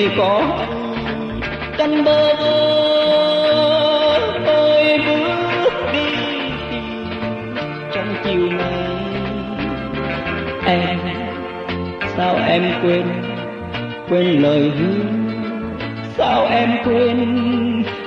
có cánh bơ tôi bước đi trong chiều nay. Em sao em quên lời hứa, sao em quên